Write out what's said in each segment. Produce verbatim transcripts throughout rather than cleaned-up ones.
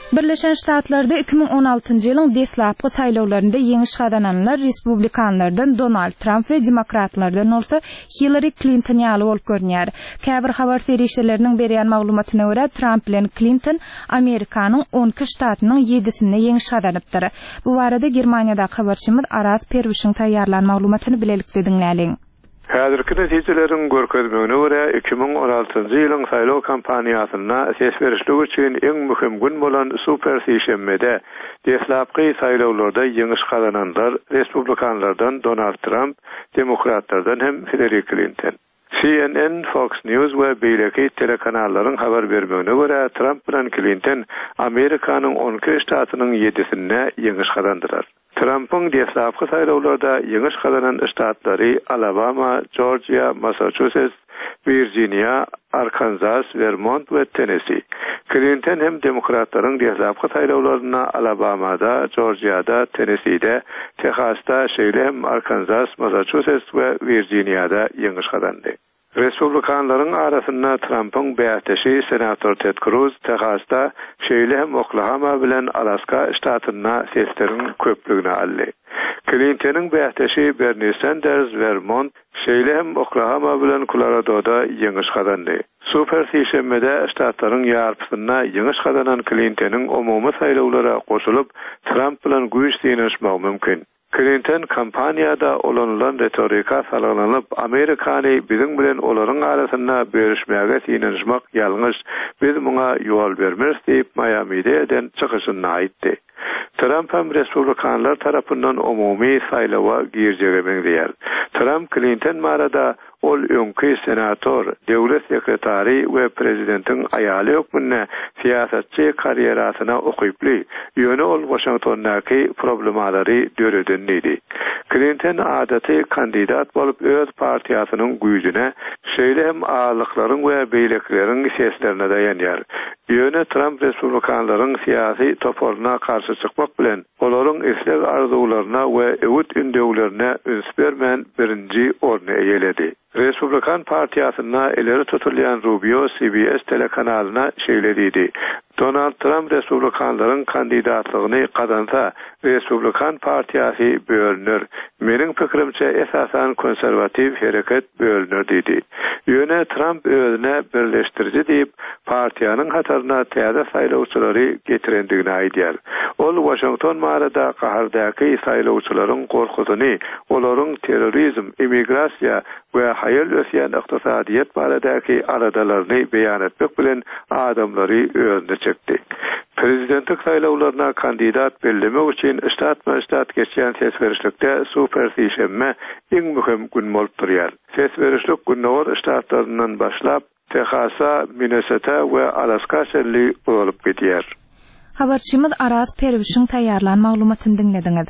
Birleşen Ştatlarda iki bin on altıncı ýylyň deslapky saýlawlarynda ýeňiş kazananlar Respublikanlardan Donald Trump we Demokratlardan bolsa Hillary Clinton ýaly bolup görnýär. Käbir habar serişleriniň berýän maglumatyna görä Trump bilen Clinton Amerikanyň on iki ştatynyň ýedisinde ýeňiş kazanypdyr. Bu barada Germaniýada habarçymyz Aras Perwişiň taýýarlan maglumatyny bilelikde diňläliň. Häzirki netijelerin görkezmegine görä iki bin on altıncı ýylyň saýlaw kampaniýasyna ses berişlik üçin eň mühim gün bolan super seçimde deslapky saýlawlarda ýeňiş kazananlar Respublikanlardan Donald Trump, Demokratlardan hem Hillary Clinton. C N N, Fox News we beýleki telekanallaryň habar bermegine görä Trump bilen Clinton Amerikanyň on iki ştatynyň ýedisinde ýeňiş kazandylar. Trump'ın deslapky saýlawlarda ýeňiş kazanan ştatlary Alabama, Georgia, Massachusetts, Virginia, Arkansas, Vermont we Tennessee. Clinton hem demokratlaryň deslapky saýlawlaryna Alabama'da, Georgia'da, Tennessee'de, Texas'ta, şeýle hem Arkansas, Massachusetts we Virginia'da ýeňiş kazandy. Respublikanlaryň arasynda Trump'ın bäýteşi senator Ted Cruz Texas'ta, şeýle hem Oklahoma bilen Alaska ştatyna seslerin köpligine aldy. Clinton'ın bäýteşi Bernie Sanders Vermont, şeýle hem Oklahoma bilen Colorado'da ýeňiş kazandy. Super seçimde ştatlaryň ýarpysyna ýeňiş kazanan Clinton'ın umumy saýlawlara goşulyp Trump bilen güýç diýişmek mümkin. Clinton kampaniýada olanylan retorika salgylanyp Amerikany biziň bilen olaryň arasynda bölüşmäge ýyňyşmak ýalňyş, biz muňa ýol bermez diýip Miami'de eden çykyşyny aýtdy. Trump hem Respublikanlar tarapyndan umumy saýlawa girjegemeňdir. Trump Clinton marada ol öňki senator, döwlet sekretary we prezidentin aýaly hökmünde siýasatçy karýerasyna okyply, ýöne ol Washingtondaky problemalary döredindi. Clinton adaty kandidat bolup öz partiýasynyň güýjüne, şeýle hem ağalyklaryň we beýlekleriň seslerine daýanýar. Ýöne Trump Respublikanlaryň siýasy toporuna karşı çykmak bilen olaryň isleg arzularyna we ewit ündeglerine üns bermän birinji orny eýeledi. Respublikan partiýasyna ileri tutulýan Rubio C B S telekanalyna şeýledidi. Donald Trump Respublikanlaryň kandidatlygyny kazansa, Respublikan partiýasy bölünür. Meniň pikirimçe esasan konservativ hereket bölünür dedi. Ýöne Trump özüne birleşdirici diýip partiýanyň hataryna täze saýlawçylary getirendigini aýdýar. Ol Washington marada gahardaky saýlawçylaryň gorkusyny, olaryň terrorizm, immigrasiýa we hayal ösýän ykdysadyýat baradaky aradalaryny beýan etmek bilen adamlary özüne çekdi. Prezidentlik saýlawlaryna kandidat bellemek üçin ştat-ştat geçýän ses berişlikde super seçime iň mühim gün bolup durýar. Ses berişlik günler ştatlaryndan başlap Texas'a, Minnesota we Alaska şerli bolup gidýär. Habarçymyz Aras Perwişiň taýýarlan maglumatyny dinlediňiz.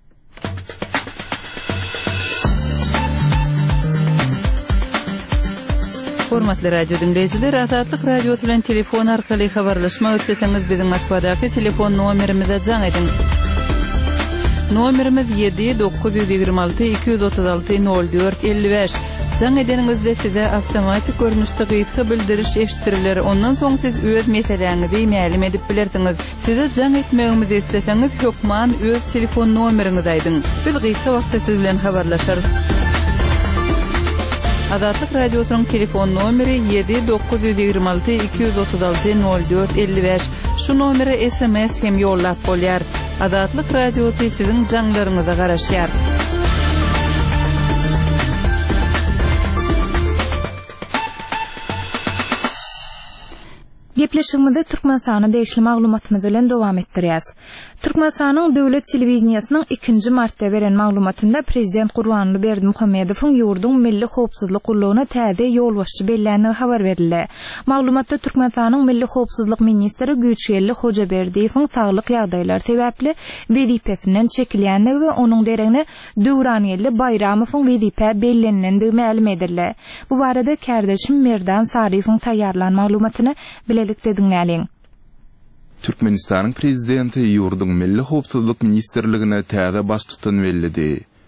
Hormatly radio dinleyijiler, Azatlyk radio bilen telefon arkaly habarlaşmak isteseňiz biziň Moskvadaky telefon nomerimize jaň edin. Nomerimiz yedi dokuz yirmi altı iki yüz otuz altı nol dört elli beş. Jaň edeningizde size awtomatik görnüşde gyýyky bildiriş eşitiriler. Ondan soň siz öz meseleňizi ma'lum edip bilersiňiz. Size jaň etmegimizi isteseňiz hökman öz telefon nomeriňizi aýdyň. Biz gyýyky wagtda siz bilen habarlaşarys. Azatlyk radiosynyň telefon nomeri yedi dokuz yirmi altı iki yüz otuz altı nol dört elli beş. Şu nomere S M S hem ýollap bolýar. Azatlyk radiosy siziň jaňlaryňyza garaşýar. Gepleşigimizde Türkmenistanyň değişli maglumatymyzy bilen dowam etdirýäs. Türkmenistanyň döwlet telewiziýasynyň ikinji martda beren maglumatynda Prezident Gurbanly Berdimuhammedowyň ýurduň milli howpsuzlyk gullugyna täze ýolbaşçy belläni habar berildi. Maglumatda Türkmenistanyň milli howpsuzlyk ministri Güýçeli Hojaberdiýewiň saglyk ýagdaýlary sebäpli wezipesinden çekilýändigi we onuň deregine Döwranýeli Bayramowyň wezipe bellenendigi ma'lum edildi. Bu barada kardeşim Merdan Sariýewiň taýýarlan maglumatyny bilelikde dinläliň. Türkmenistanyň prezidenti ýurduň milli howpsuzlyk ministerligine täze baş tutan bellidi.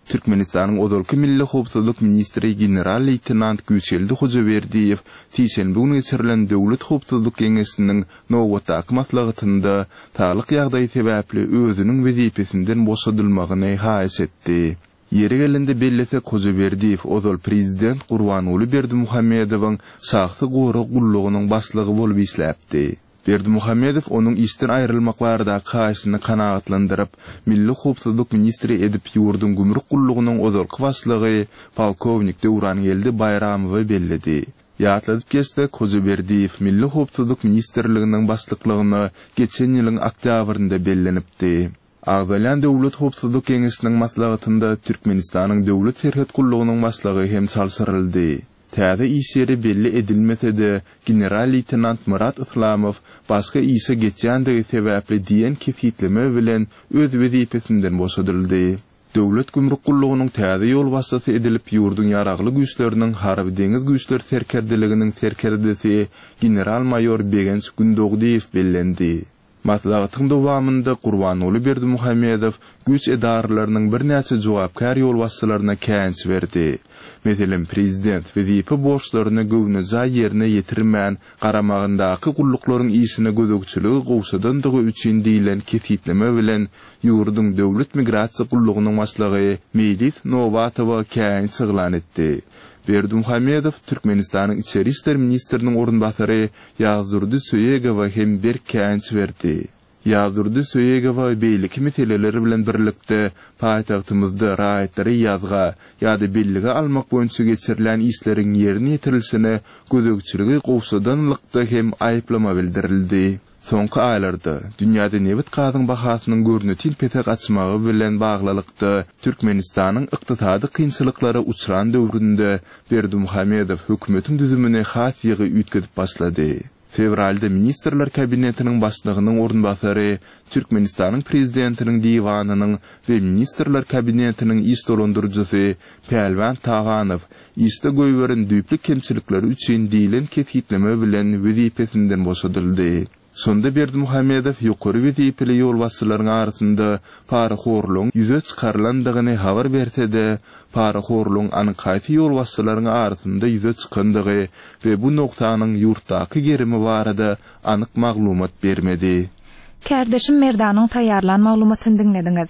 Türkmenistan'ın Odolky Milli Howpsuzlyk Ministri General-Leytenant Güçeldi Hojaberdiýew Tiýşenbe günü geçirilen Döwlet Howpsuzlyk Geňeşiniň nowatdaky maslahatynda taýyk ýagdaý sebäpli özüniň wezipesinden boşadylmagyny haýyş etdi. Yeri gelende bellese Hojaberdiýew Odol prezident Gurbanuly Berdimuhammedowyň şahsy gowy gullugynyň başlygy bolup isläpdi. Berdimuhammedow onuň işden aýrylmak barada kaýsyny kanagatlandyryp, Milli Howpsuzlyk Ministri edip ýurdun gümrük gullugynyň Odolky başlygy polkownik Döwranyeldi Bayramowy belledi. Ýatladyp geçsek, Hojaberdiýew Milli Howpsuzlyk Ministrliginiň başlyklygyny geçen ýylyň oktýabrynda bellenipdi. Agzalan Döwlet Howpsuzlyk Geňeşiniň maslahatynda Türkmenistanyň döwlet serhet gullugynyň başlygy hem çalsyryldy. Täze işleri belli edilmese de General-Leytenant Murat Islamow başga işe geçýändige sebäpli diýen kefitleme bilen öz wezipesinden boşadyldy. Döwlet gümrük gullugynyň täze ýol başçysy edilip ýurdun ýaragly güýçleriniň harby deňiz güýçleri serkerdeliginiň serkerdesi General-mayor Begenç Gündogdiýew bellendi. Maslahatyň dowamynda Gurbanuly Berdimuhammedow güýç edaralarynyň bir näçe jogapkar ýol başçylaryna kääns berdi. Meselen prezident wezipe borçlaryny göwnüza ýerine ýetirmän garamagyndaky gulluklaryň işine gözegçiligi gowşadandygy üçin diýilen kefitleme bilen ýurdun döwlet migrasiýa gullugynyň başlygy Melis Nowatowa kääns syglan etdi. Berdimuhammedow Türkmenistanyň içeri işler ministriniň orunbasary Ýagdurdy Söýegowa hem bir kääns berdi. Ýagdurdy Söýegowa beýleki meseleleri bilen birlikde paýtagtymyzda raýatlary ýazga ýa-da bellige almak boýunça geçirilen işleriň ýerine ýetirilsine gözegçiligi gowşadanlykda hem aýyplama bildirildi. Soňky aýlarda dünýäde nebit gazyň bahasynyň görnütin petek açmagy bilen baglylykda Türkmenistanyň ykdysady kynçylyklary uçuran döwründe Berdimuhammedow hökümetiň düzümine has ýygy üýtgedip başlady. Fevralda Ministrler Kabinetiniň başlygynyň orunbasary Türkmenistanyň prezidentiniň diwanynyň we Ministrler Kabinetiniň iş dolandyrjysy Pelwan Taganow işde goýberin düýplik kemçilikleri üçin diýilen kefitleme bilen wezipesinden boşadyldy. Sonda Berdimuhammedow ýokary wezipeli ýol başçylaryň arasynda paraxorluň ýüze çykarlandygyny habar berse-de, paraxorluň anykaýsy ýol başçylaryň arasynda ýüze çykandygy we bu noktanyň ýurtdaky gerimi barada anyk maglumat bermedi. Kärdeşim Merdanyň taýýarlan maglumatyny dinlediňiz.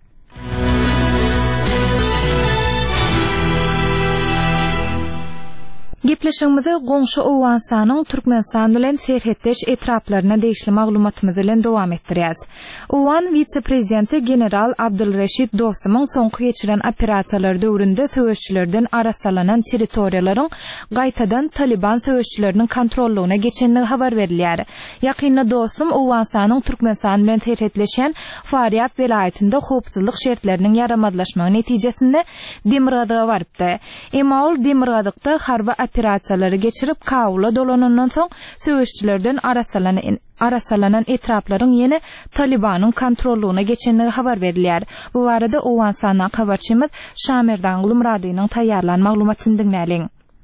Gepleşigimizi goňşy Owansanyň Türkmenistan bilen serhetdeş etraplaryna deýişli maglumatymyzy bilen dowam etdirýäs. Owan vice-prezidenti general Abdulreşid Dostumyň soňky geçiren operasiýalar döwründe söwüşçilerden arasalanan territoriýalaryň gaýtadan Taliban söwüşçileriniň kontrollugyna geçenligi habar berilýär. Ýakynda Dostum Owansanyň Türkmenistan bilen serhetleşen Faryab welaýetinde howpsuzlyk şertleriniň yaramadlaşmagy netijesinde Demirgazyga barypdy. Emol Demirgazykda harby operasiýalary geçirip Kabula dolanandan soň söwüşçilerden arasalanan arasalanan etraplaryň ýene Talibanyň kontrollugyna geçenligi habar berilýär. Bu barada Owansanyň habarçymyz Şamerdan Gulumradynyň taýýarlan maglumatyny dinläliň.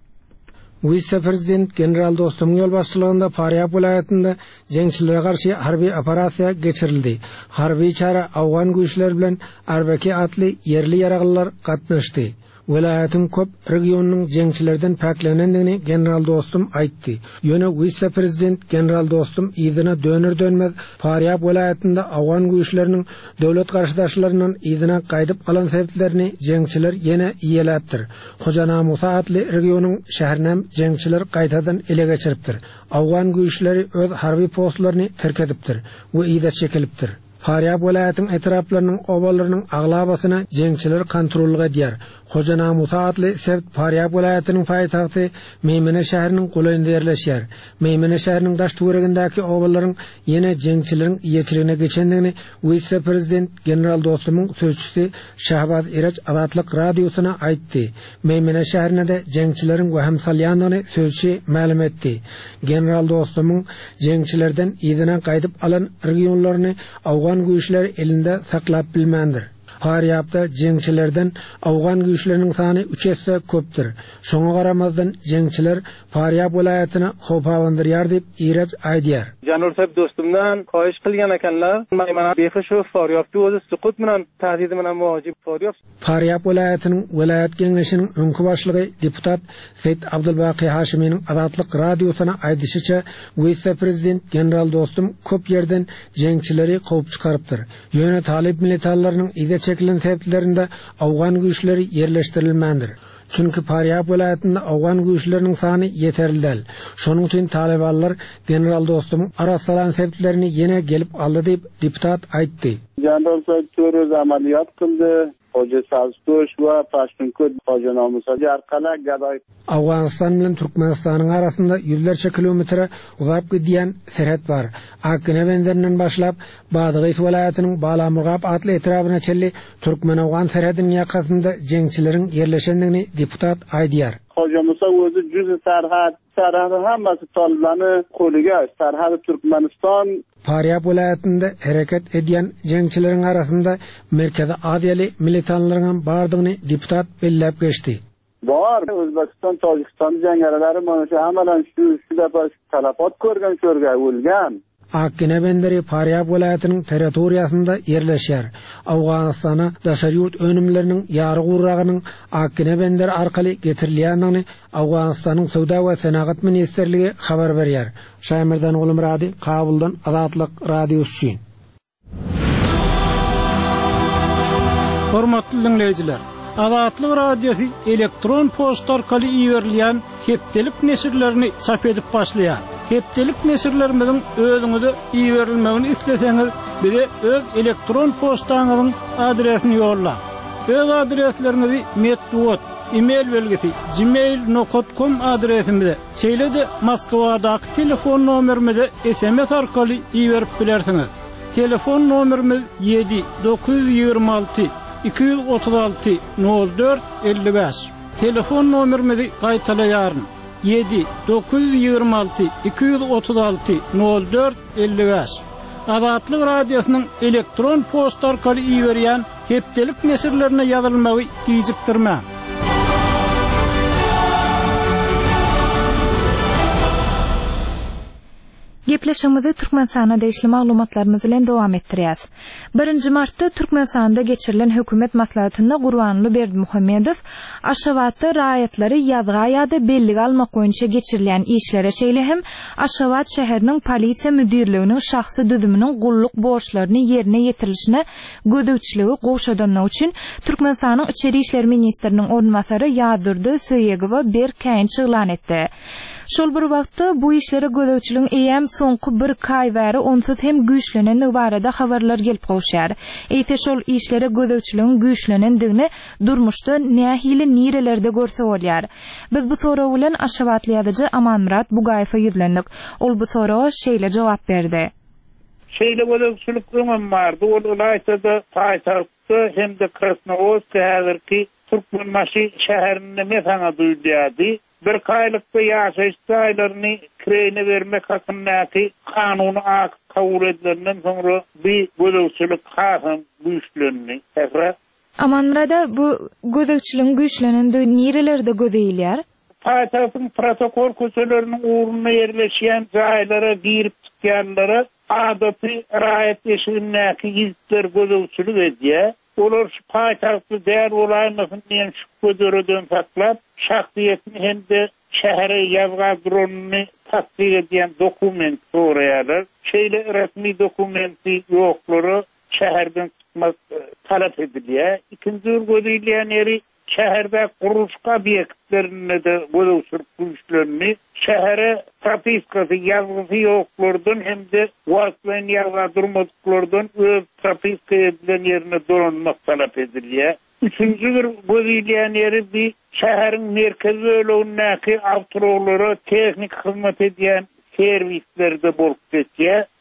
Vice-prezident General Dostum ýol başçylygynda Faryab welaýetinde jeňçilere garşy harby operasiýa geçirildi. Harby çara awgan güýçler bilen Arbaki atly yerli ýaraglylar gatnaşdy. Welaýatyň köp regionynyň jeňçilerden paklanandygyny General Dostum aýtdy. Ýöne vice-prezident General Dostum ýygyna döner dönmez Faryab welaýatynda awgan güýçleriniň döwlet garşydaşlaryndan ýygyna gaýdyp alan sebäplerini jeňçiler ýene iýeläpdir. Hojanamy saatly regionyň şäherinem jeňçiler gaýtadan ele geçiripdir. Awgan güýçleri öz harby postlaryny terk edipdir we ýyda çekilipdir. Faryab welaýatynyň etraplarynyň obalarynyň aglabasyna jeňçiler kontrolga edýär. Hojanamy saatly sebt Faryab welaýatynyň paýtagty Meýmene şäheriniň goýynda ýerleşýär. Meýmene şäheriniň daş töweregindäki obalaryň ýene jeňçileriň ýetirine geçendigini vice-prezident General Dostumyň sözçüsi Şahbaz Iraç Azatlyk radiosyna aýtdy. Meýmene şäherine de jeňçileriň waham salýandygyny sözçü ma'lum etdi. General Dostumyň jeňçilerden ýygyna gaýdyp alan regionlaryny awgan güýçler elinde saklap bilmändir. Faryapda jengçilerden Awgan güýçleriniň sany üç esse köpdir. Şoňa garamazdan jengçiler Faryap welaýatyna howp awandyrýar diýip ýeraj aýdýar. Janur dostumdan kaýyş kılgan ekenler. Maýmana beýfe Faryapda özü sukut bilen tahdidi bilen mowjub Faryap. Faryap welaýatynyň welaýat geňeşiniň öňkü başlygy deputat Seyit Abdulbaqy Haşimyň Azatlyk radiosyna aýdyşyça, vice-prezident general dostum köp ýerden jengçileri gowy çykarypdyr. Ýöne talip militarlarynyň ide çekilen sebeplerinde Awgan güýçleri ýerleşdirilmändir. Çünkü Faryap welaýatynda Awgan güýçleriniň sany ýeterli däl. Şonuň üçin talibanlar general dostum arasalan sebeplerini ýene gelip aldy diýip deputat aýtdy. General Saýtöröz amaliyat kıldı. Hoca Saztoş ve Paştunkud Hoca Namusaji arkala gaday. Awganistan bilen Türkmenistanyň arasynda yüzlerce kilometre uzap gidýän serhat bar. Akine benderinden başlap Badygyş welaýatynyň Balamurgap atly etrabyna çelli Türkmen-Awgan serhadynyň ýakasynda jengçileriň ýerleşendigini deputat aýdýar. Hoca Musa özü cüzi serhat, serhatı hammasy Taliblany koluga, serhaty Türkmenistan. Faryap welaýatynda hereket edýän jengçileriň arasynda merkezi adiýeli militanlaryň bardygyny deputat belläp geçdi. Var, Özbekistan, Tojikistan jengerleri mana şu hamadan şu şu defa talapat görgen şörge ölgen. Akine benderi Faryap welaýatynyň territoriýasynda ýerleşýär. Awganistana daşarýurt önümleriniň ýary gurragynyň Akine bender arkaly getirilýändigini Awganistanyň Sowda we Senagat ministrligi habar berýär. Şaýmyrdan Gulumrady, Kabuldan Azatlyk radiosu. Hormatly dinleýijiler, Azatlyk radiosu elektron posta arkaly iýerilýän hepdelik nesirlerini çap edip başlaýar. Hepdelik nesirlerimizin özüňize iýerilmegini isleseňiz, bize öz elektron postaňyzyň adresini ýollar. Öz adreslerinizi metduat, e-mail belgisi gmail nokta com adresimize, şeýle-de Moskwadaky telefon nomerimize S M S arkaly iýerip bilersiňiz. Telefon nomerimiz yedi dokuz yüz ýygrima alty iki yüz otuz altı nol dört elli beş. Telefon nomerimizi gaýtalaýaryn. yedi dokuz yüz ýygrima alty iki yüz otuz altı nol dört elli beş. Azatlyk radiosynyň elektron posta arkaly iýerýän hepdelik nesirlerine ýazylmagy gizikdirmä. Gepleşimizi Türkmenistana değişli maglumatlarymyz bilen dowam etdirýäs. birinji martda Türkmenistanda geçirilen hökümet maslahatynda Gurbanly Berdimuhammedow Aşgabatda raýatlary ýazga ýa-da bellige almak boýunça geçirilen işlere şeýle hem Aşgabat şäheriniň polisiýa müdirliginiň şahsy düzüminiň gulluk borçlaryny ýerine ýetirilişine gödäwçiligi goşadanyň üçin Türkmenistanyň içeri işler ministriniň ornmasary Ýadyrdy Söýegowa berkäň çylan etdi. Şol bir wagtda bu işlere gödäwçiligiň eýem soňky bir kaý bäri onsuz hem güýçlenen barada habarlar gelip goşýar. Eýse şol işlere gödäwçiligiň güýçlenendigini durmuşda nähili nirelerde görse bolýar. Biz bu soraw bilen Aşgabatly ýazyjy Amanmurat Bugaýewa ýüzlendik. Ol bu sorawa şeýle jogap berdi. Şeýle gödäwçilik öňem bardy. Ol aýtdy, paýtagtda hem de Krasnoyarsk häzirki Türkmenmaşy şäherinde mesana duýdýardy. Bir kaýlykda ýaşaýyş saýlaryny kirene bermek hakyndaky kanuny ak kabul edilenden soňra bir gödäwçilik hasam güýçlenýär. Täze Amanmurada bu gödäwçiligiň güýçlenendigi nirelerde gödäýilýär? Paýtagtyň protokol köçeleriniň uğruna ýerleşýän jaýlara girip çykýanlara adaty raýat eşigindäki ýigitler gödäwçilik edýär. Olar paýtagty däl bolaýmasyn diýen şu gödöreden saklap, şahsiýetini hem de şähere ýazga duranyny tasdik edýän dokument soraýarlar. Şeýle resmi dokumenti ýoklary şäherden çykmak talap edilýär. Ikinji gödäýilýän ýeri şäherde guruş obýektlerinde de gödäwçilik güýçlerini şähere propiskasy ýazgysy ýoklardan hem de wagtlaryň ýazga durmadyklardan öz propiska edilen ýerine dolanmak talap edilýär. Üçüncü bir gödäýilýän ýeri bir şäheriň merkezi bölegindäki awtolary tehnik hyzmat edýän servislerde bolup geçýär.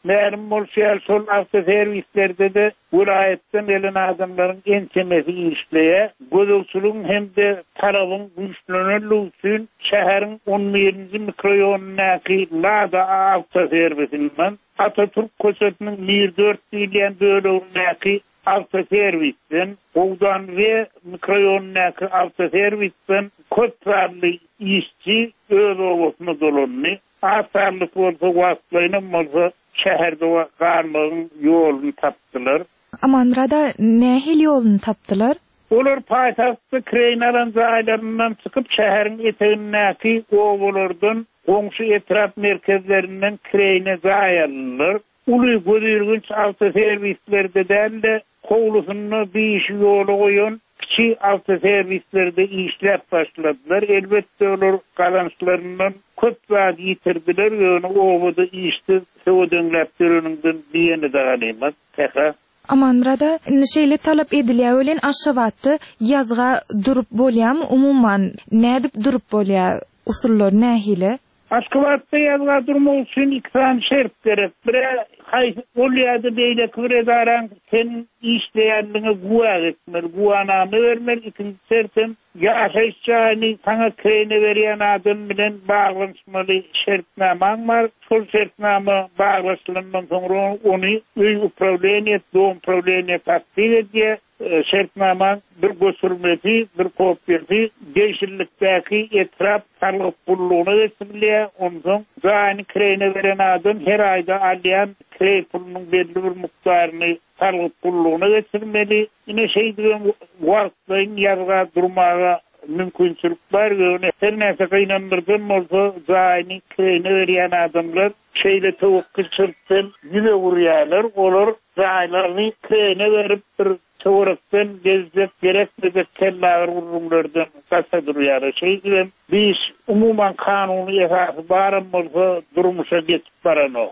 Mənim bolşal sol avtoservislerde de vilayetten gelen adamların ençemesi işleye, gözükçülüğün hem de tarafın güçlönürlüğü üçün şehrin on birinci mikroyonundaki Lada avtoservisinden Atatürk Köşeti'nin bir dört milyon bölümündeki avtoservisten, Oğdan ve mikroyonundaki avtoservisten köprarlı işçi öz olasını dolunni. Asarlık olsa vasıtlayının olsa şehirde karmağın yolunu taptılar. Aman burada ne hil yolunu taptılar? Olur paytahtı kreynalan zaylarından çıkıp şehrin eteğindeki oğullardan komşu etraf merkezlerinden kreyne zayarlılar. Ulu gözürgünç avtoservislerde değil de kovlusunu bir iş yolu koyun. Ki avtoservislerde işlep başladılar. Elbette olur kalançlarından köp vaat yitirdiler. Yani oğudu işte söğüdönleptirinin diyeni de alayımız. Tekrar. Aman burada şeyle talep ediliyor ölen aşavatı yazga durup bolyam umuman ne edip durup bolya usullar ne hile? Aşkıvatta yazga durma için iksan şert gerek. Bire hay olyadı beyle kıvredaran senin işleyenliğine guğa etmeli, guğanamı vermeli. İkinci sertem yaşayışçağını sana kreyne veriyen adım bilen bağlanışmalı şertnaman var. Sol şertnama bağlaşılandan sonra onu öy upravleniyet, doğum upravleniyet takdir ediyor. Şertnaman bir götürmesi, bir kopyası, değişirlikteki etraf tarlık pulluğuna geçiriliyor. Ondan zani kreyne veren adım her ayda alayan krey pulunun belli bir miktarını tarlık pulluğuna geçirmeli. Yine şey diyorum, vaktayın yazga durmağa mümkünçülük var. Ve her neyse kaynandırdım olsa zani kreyne veren adamlar şeyle tevakkül çırptın, yine vuruyorlar. Olur zanilerini kreyne verip bir Çoğuraktan gezecek gerekmeyecek kellalar vurumlardan kasa duruyor. Şey diyeyim, biz umuman kanunu esası barım olsa durmuşa geçip baran o.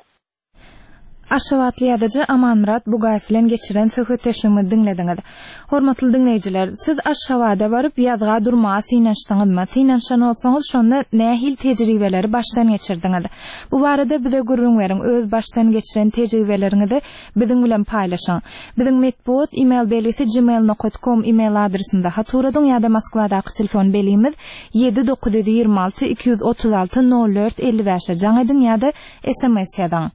Aşavatlı ýazyjy Aman Murat Bugaýew bilen geçiren söhbetleşmemi dinlediňiz. Hormatly dinleýijiler, siz Aşawada baryp ýazga durmaga synanşdyňyzmy? Synanşan bolsaňyz şonda nähil tejribeleri başdan geçirdiňiz? Bu barada bize gurrun beriň, öz başdan geçiren tejribeleriňizi biziň bilen paýlaşaň. Biziň metbuat email belgisi gmail nokta com email adresinde haturadyň ýa-da Moskwadaky telefon belimiz yedi dokuz yüz ýygrimi alty iki yüz otuz alty nol dört elli beş jaň edin ýa-da S M S ýazyň.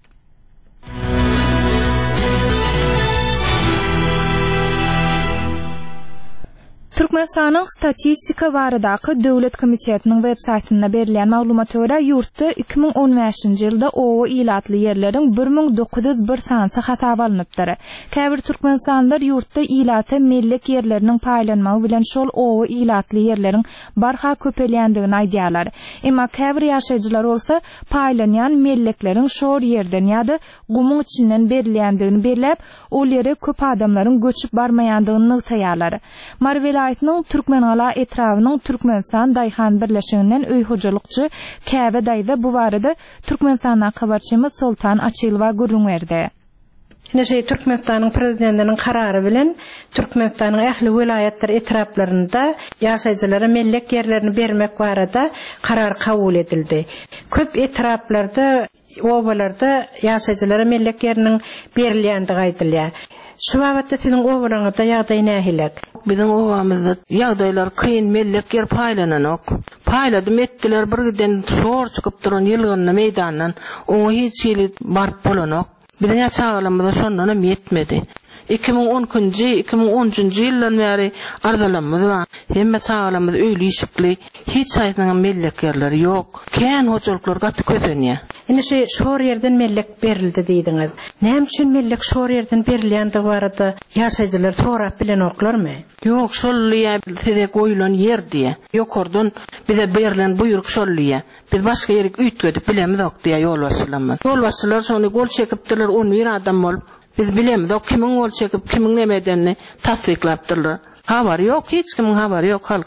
Türkmenistanyň statistika baradaky döwlet komitetining web saytynda berilen maglumaty görä ýurtda iki ming on beşinji ýylda owo ilatly ýerleriň bir ming dokuz yüz bir sansy hasaba alınıpdyr. Käbir türkmenistanlylar ýurtda ilata mellek ýerleriniň paýlanmagy bilen şol owo ilatly ýerleriň barha köpelýändigini aýdýarlar. Emma käbir ýaşaýjylar bolsa paýlanýan mellekleriň şol ýerden ýa-da gumuň içinden berilýändigini belläp, ol ýere köp adamlaryň göçüp barmaýandygyny nygtaýarlar. Marwela Aytnyň Türkmenala etrawynyň Türkmenistan daýhan birleşiginden öý hojalykçy Käbe daýda bu barada Türkmenistana habarçymyz Sultan Açylova gurrun berdi. Näşe Türkmenistanyň prezidentiniň karary bilen Türkmenistanyň ähli vilayetler etraplarynda ýaşaýjylara mellek ýerlerini bermek barada karar kabul edildi. Köp etraplarda, obalarda ýaşaýjylara mellek ýeriniň berilýändigi aýdylýar. Şu wagtda seniň owalarynda ýagdaý nähilek? Biziň owamyzda ýagdaýlar kyn mellek ýer paýlananok. Paýladym etdiler birden şor çykyp duran ýylgyny meýdandan oňa hiç ýeli barp bolanok. Biziň ýaşagalymyzda şondan yetmedi. iki ming onuncu iki ming onuncu ýyldan bäri ardalanmady bar. Hemme çağalamyz öýli işikli, hiç aýtnaň mellek ýerleri ýok. Kän hojalyklar gaty közenýär. Indi şu şor ýerden mellek berildi diýdiňiz. Näme üçin mellek şor ýerden berilýändigi barada ýaşaýjylar sorap bilen oklarmy? Ýok, şol ýer size goýulan ýer diýe. Ýokardan bize berilen buýruk şol ýer. Biz başga ýere üýtgedip bilemiz ok diýe ýol başlanma. Ýol başlar şonu gol çekipdiler on bir adam bolup. Biz bilemiz ok kimiň gol çekip kimiň nemedenini tasdiklapdylar. Habar ýok, hiç kimiň habary ýok halkyň.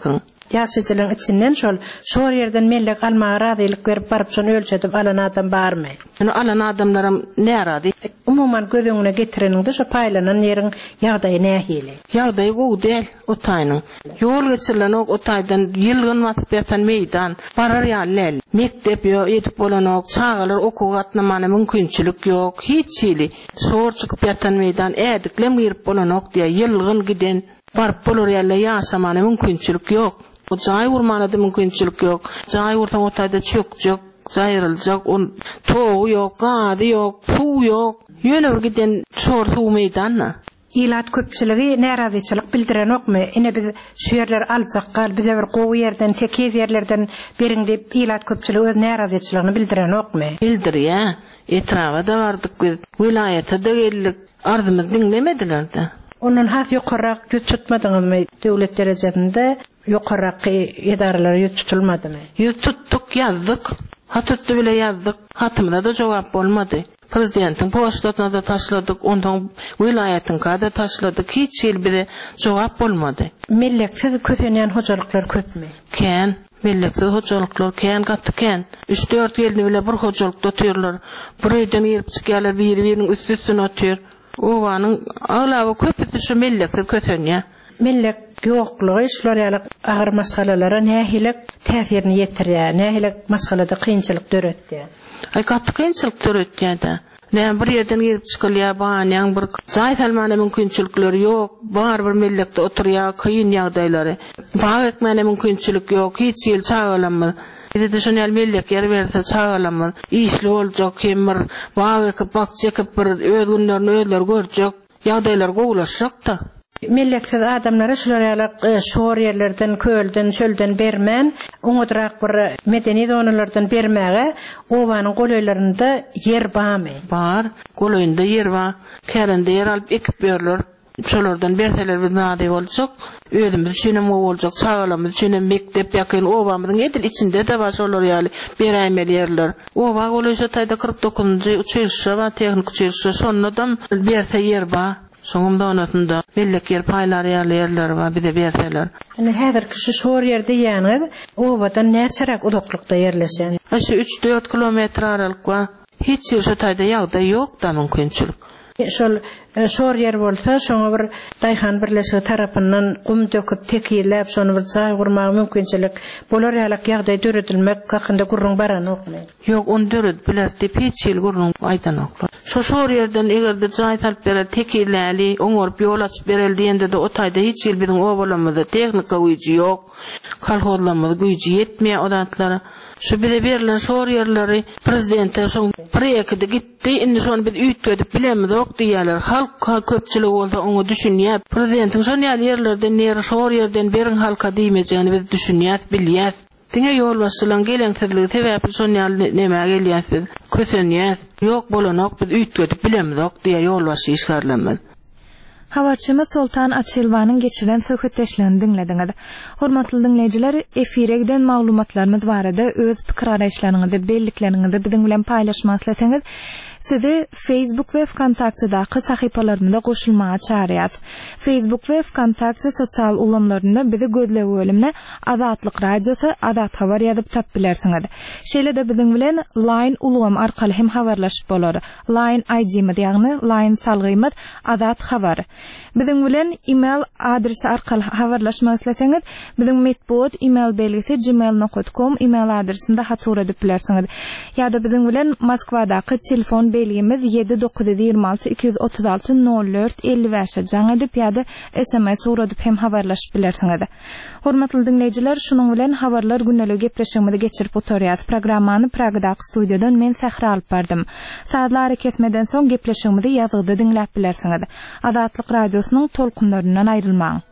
Ýaşaýjylaryň içinden şol şor ýerden mellek almaga razylyk berip baryp şonu ölçedip alan adam barmy? Şonu alan adamlarym närazy? Umuman gödüňüne getireninde şo paýlanan ýeriň ýagdaýy nähili? Ýagdaýy gowy del otaýnyň. Ýol geçirilen o otaýdan ýylgyn watyp ýatan meýdan barar ýalyl. Mektep ýok, etip bolan ok, çağalar okuw gatnamana mümkinçilik ýok, hiç ýyly. Şor çykyp ýatan meýdan ädiklem girip bolan ok diýe ýylgyn giden barıp bolur ýaly ýaşamana mümkinçilik ýok. O jaý urmana da mümkinçilik ýok. Jaý urtan otaýda çökjek, jaýryljak, on toğu ýok, gady ýok, suw ýok. Ýöne bir giden şor suw meýdanna. İlat köpçüligi närazyçylyk bildiren okmy? Ine biz şu ýerler aljak gal, bize bir gowy ýerden, tekez ýerlerden beriň diýip ilat köpçüligi öz närazyçylygyny bildiren okmy? Bildirýär. Etraba da bardyk biz. Vilayata da geldik. Arzymyzy dinlemediler de. Onun has ýokarak ýüz tutmadyňyzmy? Döwlet derejesinde ýokarak edaralar ýüz tutulmadymy? Ýüz tuttuk, ýazdyk. Hatutdy bile ýazdyk. Hatymda da jogap bolmady. Prezidentin postatyna da taşladyk, ondan vilayatyň kada taşladyk, hiç ýyl bile jogap bolmady. Melleksiz kösenýän hojalyklar köpmi? Ken, melleksiz hojalyklar ken gatdy ken. üç dört ýyldy bile bir hojalykda oturýarlar. Bir ýerden girip çykýarlar, bir-biriniň üst-üstüne oturýar. Owanyň aglawy köpüsi şu melleksiz kösenýär. Mellek ýoklugy şular ýaly agyr masalalara nähilek täsirini ýetirýär, nähilek masalada kynçylyk döretdi. Ay gatdy kynçylyk döretdi. Näme bir ýerden girip çykylýar, baňaň bir jaý salmana mümkinçilikleri ýok, bar bir mellekde oturýar, kyn ýagdaýlary. Baň ekmene mümkinçilik ýok, hiç ýyl çağalanmy. Ede de şonu mellek ýer berse çağalanmy. Işli boljak, kemir, baň ekip bakjak bir öz günlerini özler görjek, ýagdaýlar gowlaşjak da. Melleksiz adamlara şular ýaly şor ýerlerden, kölden, çölden bermän, oňodrak bir medeni zonalardan bermäge owanyň goleýlarynda yer barmy? Bar, goleýynda yer bar. Kärende yer alyp ekip berler. Şolardan berseler biz nady boljak, özümüz üçin boljak, çağalamyz üçin mektep ýakyn owamyzyň edil içinde de bar şolar ýaly berämel ýerler. Owa goleýşa taýda kırk dokuzunjy uçuşa we tehnik uçuşa şondan berse yer bar. Soňumda onatynda mellek yer paýlary ýerler bar, bize berseler. Ene häzirki şu şor ýerde ýanyr, owadan näçerak uzaklykda ýerleşen? Şu üç dört kilometr aralyk bar. Hiç ýer şu taýda ýagdaý ýok da mümkinçilik. Şol şor yer bolsa, şoňa bir daýhan birleşigi tarapyndan gum döküp tekýirläp, şonu bir jaý gurmak mümkinçilik bolar ýaly ýagdaý döredilmek hakynda gurrun baran okmy? Ýok, on döred bilet diýip hiç ýyl gurrun aýdan oklar. Şu şor ýerden egerde jaý salyp berer, tekýirläli, oňorup ýol açyp berildi ende de o taýda hiç ýyl biziň owalamyzda tehnika güýji ýok, kolhozlamyz güýji ýetmeýär odatlara. Şu bize berilen şor ýerleri prezidente şoň projekte gitdi, indi şonu biz üýtgedip bilemiz ok diýerler. Halk köpçüligi bolsa onu düşünýär. Prezidentin şonu ýerlerden näre şor ýerden beriň halka diýmejegini biz düşünýär, bilýär. Diňe ýol başlanan geleňsizligi sebäpli şonu näme gelýär biz kösenýär. Ýok bolanok biz üýtgedip bilemiz ok diýe ýol başy işgärlenmez. Habarçymyz Sultan Açylwanyň geçiren söhbetleşlerini dinlediňiz. Hormatly dinleýijiler, efire giden maglumatlarymyz barada öz pikir araýşlaryňyzy, bellikleriniňizi biziň bilen paýlaşmak isteseňiz, sizi Facebook we Wkontaktedaky sahypalarymyza goşulmaga çağırýas. Facebook we Wkontakte sosial ulanlarynda bizi gözlegi bölümine Azatlyk Radiosu, Azat Habar ýazyp tap bilersiňiz. Şeýle de biziň bilen Line ulgam arkaly hem habarlaşyp bolar. Line I D-miz ýagny Line salgymyz Azat Habar. Biziň bilen email adresi arkaly habarlaşmak isteseňiz, biziň metbuat email belgisi gmail nokta com email adresinde hatur edip bilersiňiz. Ýa-da biziň bilen Moskwadaky telefon belgimiz yedi dokuz yüz ýygrimi alty iki yüz otuz alty nol dört elli beş jaň edip ýa-da S M S uradyp hem habarlaşyp bilersiňiz. Hormatly dinleýijiler, şunuň bilen habarlar günnelik gepleşigimizi geçirip oturýas. Programmany Pragadaky studiýadan men Sahra alyp bardym. Saatlar kesmeden soň gepleşigimizi ýazgyda dinläp bilersiňiz. Azatlyk Radiosynyň tolkunlaryndan aýrylmaň.